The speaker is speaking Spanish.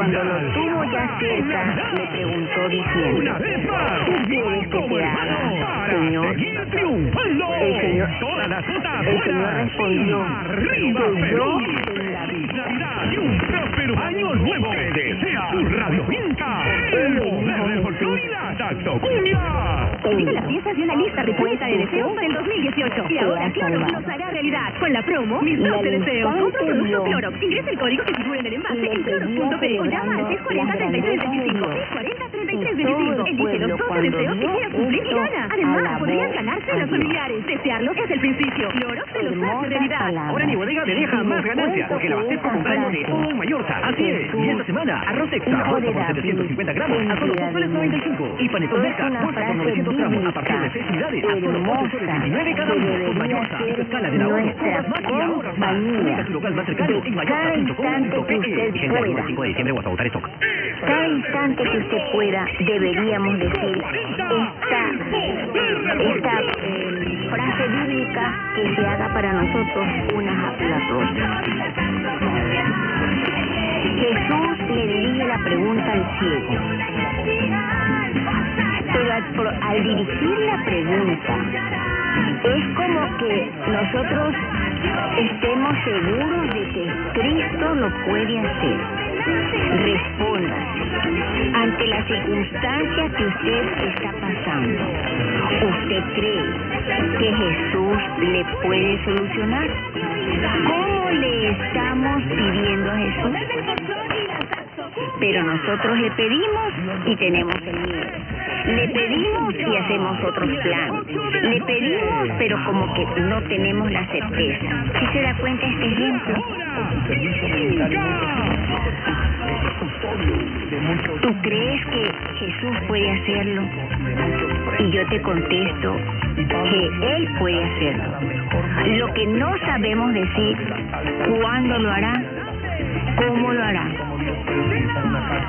cuando lo tuvo ya cerca, le preguntó diciendo: ¿qué quieres que te haga, Señor? El Señor respondió: que yo tenga vida y un próspero año nuevo. Te desea tu Radio Vinca, el poder del folclore y la taxocumbia. Vive las fiestas de una lista repleta de deseos del 2018. Y ahora Clorox los hará realidad. Con la promo, mis 12 deseos. Compra un producto Clorox. Ingresa el código que figura en el envase en clorox.p o llama al 640-3325. 640-3325. Elige los 12 deseos que quieras cumplir y gana. Además, podrías ganarse a los familiares. Desearlos es el principio. Clorox te los hace realidad. Ahora mi bodega te deja más ganancias porque la abasteces comprando de todo Mallorca. Así es. Y esta semana, arroz extra, bolsa por 750 gramos a solo 4,95. Y panetón Merca, bolsa por 900 gramos a partir de 6 unidades a solo 4,19 cada uno. Por Mallorca, tu escala de la hora. Única tu local más cercano en mallorca.com.pe. Vigente del 5 de diciembre o hasta votar stock. Cada instante que usted pueda, deberíamos decir esta frase bíblica que se haga para nosotros una jaclatoria. Jesús le dirige la pregunta al ciego, pero al dirigir la pregunta es como que nosotros estemos seguros de que Cristo lo puede hacer. Responda ante la circunstancia que usted está pasando. ¿Usted cree que Jesús le puede solucionar? ¿Cómo le estamos pidiendo a Jesús? Pero nosotros le pedimos y tenemos el miedo. Le pedimos y hacemos otros planes. Le pedimos, pero como que no tenemos la certeza. ¿Sí se da cuenta este ejemplo? ¿Tú crees que Jesús puede hacerlo? Y yo te contesto que Él puede hacerlo. Lo que no sabemos decir, ¿cuándo lo hará? ¿Cómo lo hará?